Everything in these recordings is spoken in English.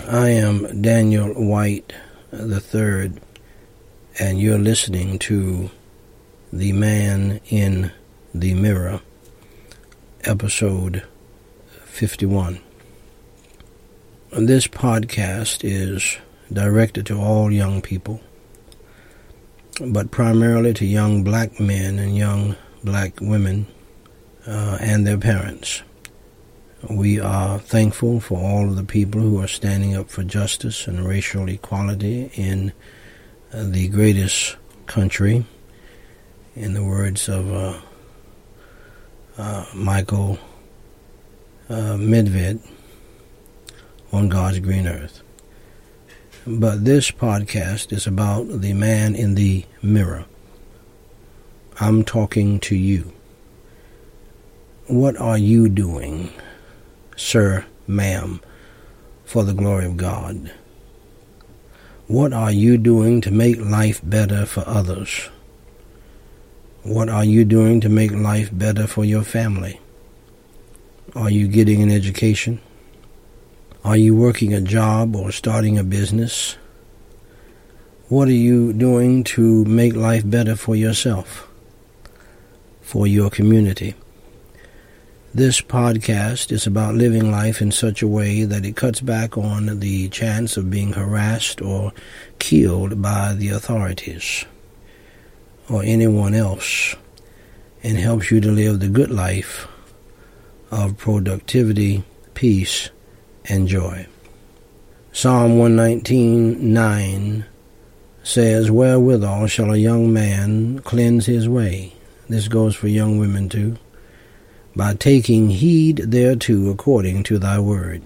I am Daniel White III, and you're listening to The Man in the Mirror, episode 51. This podcast is directed to all young people, but primarily to young black men and young black women and their parents. We are thankful for all of the people who are standing up for justice and racial equality in the greatest country, in the words of Michael Medved, on God's green earth. But this podcast is about the man in the mirror. I'm talking to you. What are you doing, sir, ma'am, for the glory of God? What are you doing to make life better for others? What are you doing to make life better for your family? Are you getting an education? Are you working a job or starting a business? What are you doing to make life better for yourself, for your community? This podcast is about living life in such a way that it cuts back on the chance of being harassed or killed by the authorities or anyone else, and helps you to live the good life of productivity, peace, and joy. Psalm 119:9 says, "Wherewithal shall a young man cleanse his way?" This goes for young women too. "By taking heed thereto according to thy word."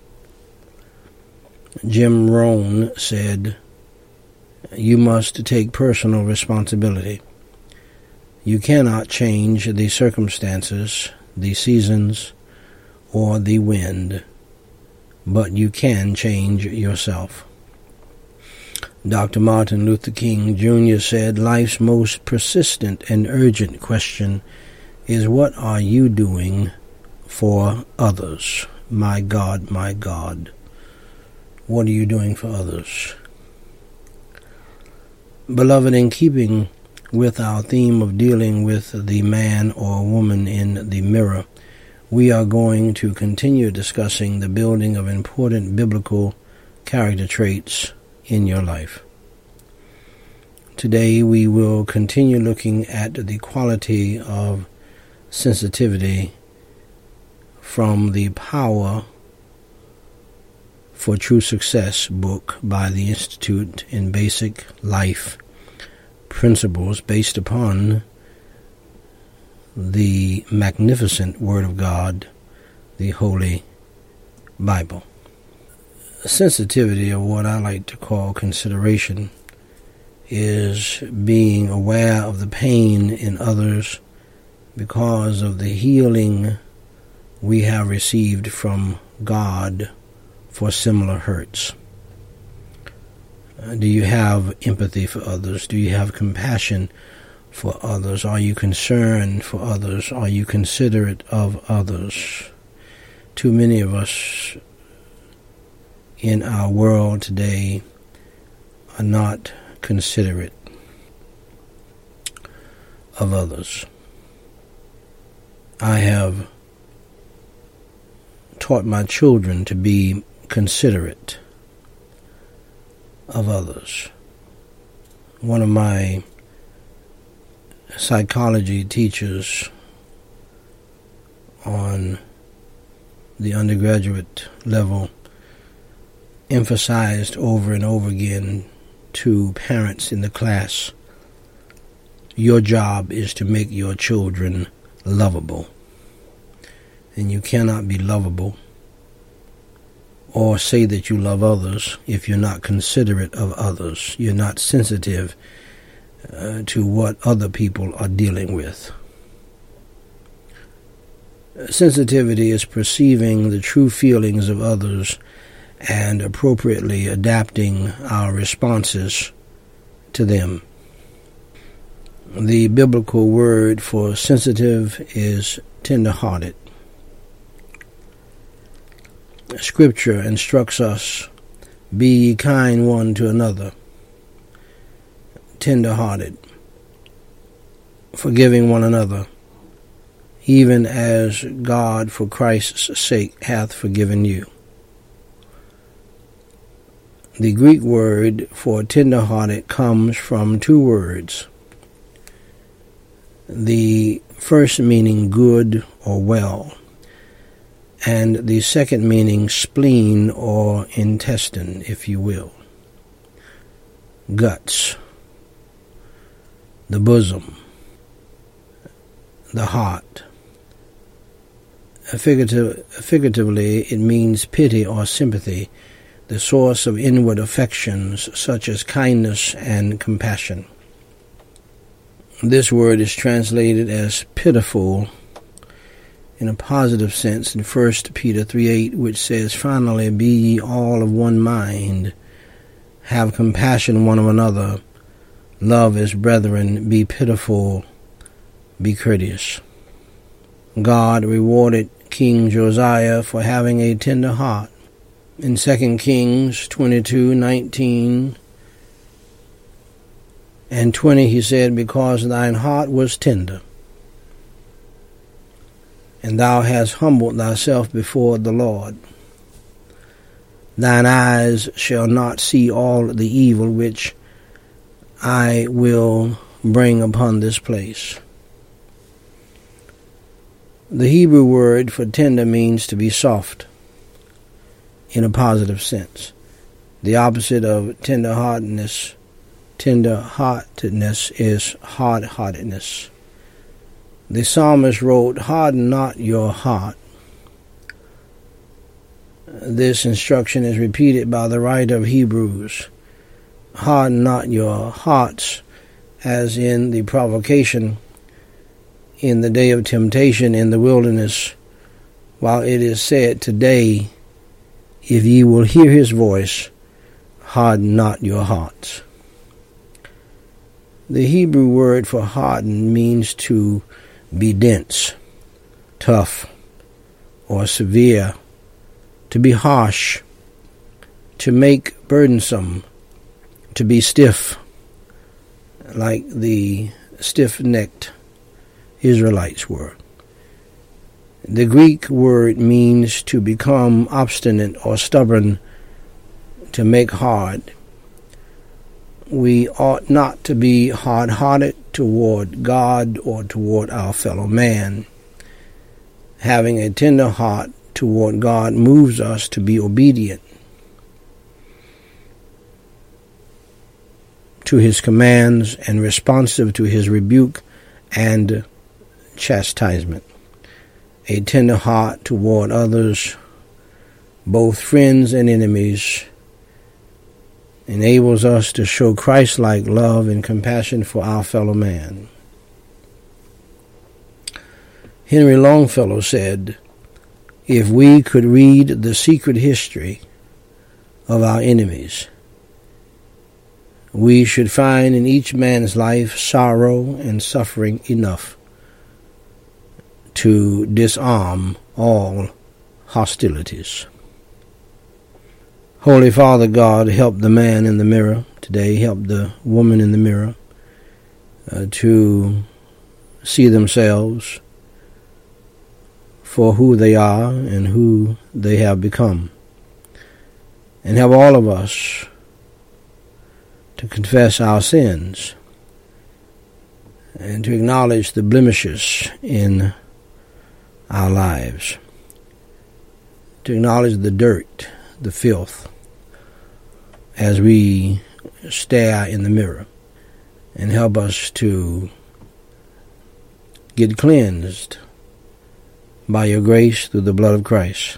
Jim Rohn said, "You must take personal responsibility. You cannot change the circumstances, the seasons, or the wind, but you can change yourself." Dr. Martin Luther King Jr. said, "Life's most persistent and urgent question is, what are you doing for others? My God, my God, what are you doing for others?" Beloved, in keeping with our theme of dealing with the man or woman in the mirror, we are going to continue discussing the building of important biblical character traits in your life. Today we will continue looking at the quality of sensitivity from the Power for True Success book by the Institute in Basic Life Principles, based upon the magnificent Word of God, the Holy Bible. Sensitivity, or what I like to call consideration, is being aware of the pain in others because of the healing we have received from God for similar hurts. Do you have empathy for others? Do you have compassion for others? Are you concerned for others? Are you considerate of others? Too many of us in our world today are not considerate of others. I have taught my children to be considerate of others. One of my psychology teachers on the undergraduate level emphasized over and over again to parents in the class, your job is to make your children lovable. And you cannot be lovable or say that you love others if you're not considerate of others. You're not sensitive to what other people are dealing with. Sensitivity is perceiving the true feelings of others and appropriately adapting our responses to them. The biblical word for sensitive is tender-hearted. Scripture instructs us Be ye kind one to another, tender-hearted, forgiving one another, even as God for Christ's sake hath forgiven you. The Greek word for tender-hearted comes from two words. The first meaning good or well, and the second meaning spleen or intestine, if you will. Guts, the bosom, the heart. Figuratively, it means pity or sympathy, the source of inward affections such as kindness and compassion. This word is translated as pitiful in a positive sense in 1 Peter 3:8, which says, "Finally, be ye all of one mind, have compassion one of another, love as brethren, be pitiful, be courteous." God rewarded King Josiah for having a tender heart. In 2 Kings 22:19 and 20, he said, "Because thine heart was tender, and thou hast humbled thyself before the Lord, thine eyes shall not see all the evil which I will bring upon this place." The Hebrew word for tender means to be soft in a positive sense. The opposite of tender-heartedness is hard-heartedness. The psalmist wrote, "Harden not your heart." This instruction is repeated by the writer of Hebrews. Harden not your hearts, as in the provocation in the day of temptation in the wilderness, while it is said, "Today, if ye will hear his voice, harden not your hearts." The Hebrew word for harden means to be dense, tough, or severe, to be harsh, to make burdensome, to be stiff, like the stiff-necked Israelites were. The Greek word means to become obstinate or stubborn, to make hard. We ought not to be hard-hearted toward God or toward our fellow man. Having a tender heart toward God moves us to be obedient to his commands and responsive to his rebuke and chastisement. A tender heart toward others, both friends and enemies, enables us to show Christ-like love and compassion for our fellow man. Henry Longfellow said, "If we could read the secret history of our enemies, we should find in each man's life sorrow and suffering enough to disarm all hostilities." Holy Father God, help the man in the mirror today, help the woman in the mirror to see themselves for who they are and who they have become. And help all of us to confess our sins and to acknowledge the blemishes in our lives, to acknowledge the dirt, the filth, as we stare in the mirror, and help us to get cleansed by your grace through the blood of Christ.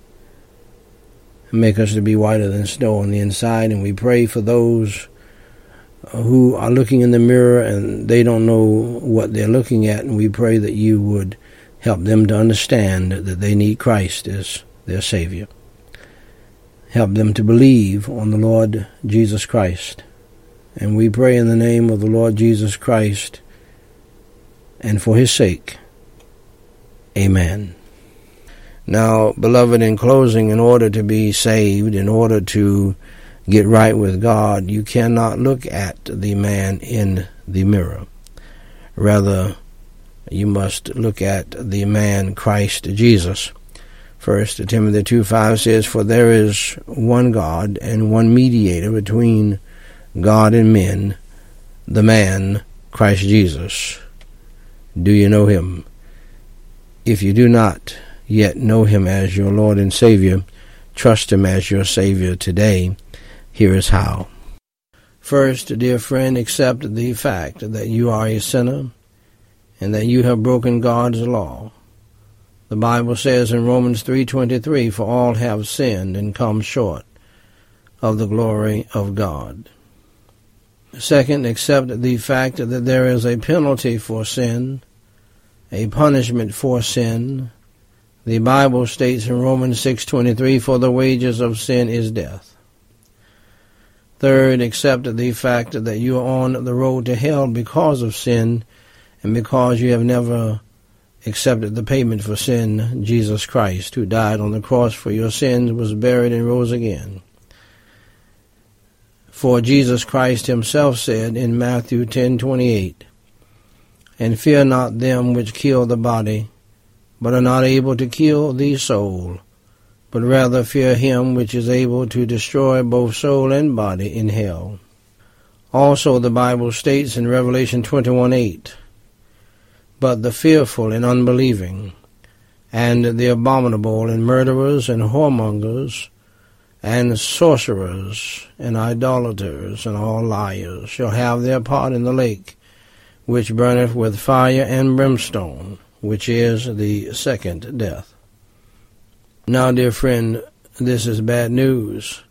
Make us to be whiter than snow on the inside, and we pray for those who are looking in the mirror and they don't know what they're looking at, and we pray that you would help them to understand that they need Christ as their Savior. Help them to believe on the Lord Jesus Christ. And we pray in the name of the Lord Jesus Christ and for his sake. Amen. Now, beloved, in closing, in order to be saved, in order to get right with God, you cannot look at the man in the mirror. Rather, you must look at the man Christ Jesus. 1 Timothy 2:5 says, "For there is one God and one mediator between God and men, the man Christ Jesus." Do you know him? If you do not yet know him as your Lord and Savior, trust him as your Savior today. Here is how. First, dear friend, accept the fact that you are a sinner and that you have broken God's law. The Bible says in Romans 3:23, "For all have sinned and come short of the glory of God." Second, accept the fact that there is a penalty for sin, a punishment for sin. The Bible states in Romans 6:23, "For the wages of sin is death." Third, accept the fact that you are on the road to hell because of sin and because you have never accepted the payment for sin, Jesus Christ, who died on the cross for your sins, was buried, and rose again. For Jesus Christ himself said in Matthew 10:28, "And fear not them which kill the body, but are not able to kill the soul, but rather fear him which is able to destroy both soul and body in hell." Also the Bible states in Revelation 21:8, "But the fearful and unbelieving, and the abominable, and murderers, and whoremongers, and sorcerers, and idolaters, and all liars shall have their part in the lake, which burneth with fire and brimstone, which is the second death." Now, dear friend, this is bad news,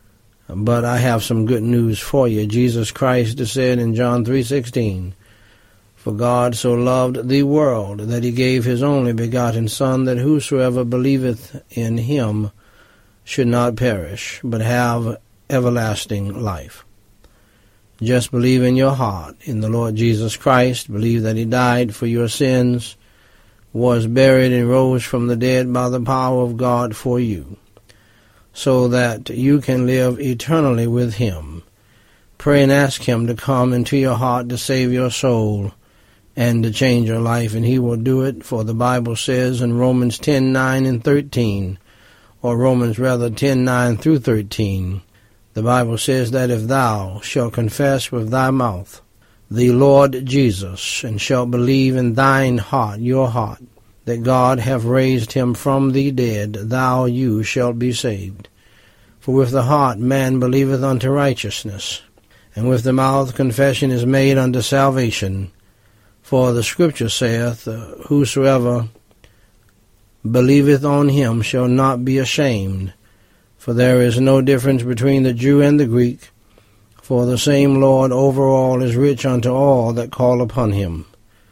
but I have some good news for you. Jesus Christ said in John 3:16, "For God so loved the world that he gave his only begotten Son, that whosoever believeth in him should not perish, but have everlasting life." Just believe in your heart in the Lord Jesus Christ. Believe that he died for your sins, was buried, and rose from the dead by the power of God for you, so that you can live eternally with him. Pray and ask him to come into your heart to save your soul and to change your life, and he will do it, for the Bible says in Romans 10:9 and 13, or Romans rather 10:9 through 13, the Bible says that if thou shalt confess with thy mouth the Lord Jesus, and shalt believe in thine heart, your heart, that God hath raised him from the dead, you shalt be saved. For with the heart man believeth unto righteousness, and with the mouth confession is made unto salvation. For the Scripture saith, "Whosoever believeth on him shall not be ashamed." For there is no difference between the Jew and the Greek, for the same Lord over all is rich unto all that call upon him.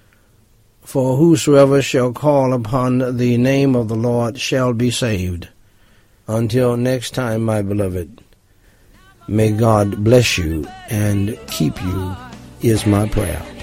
For whosoever shall call upon the name of the Lord shall be saved. Until next time, my beloved, may God bless you and keep you, is my prayer.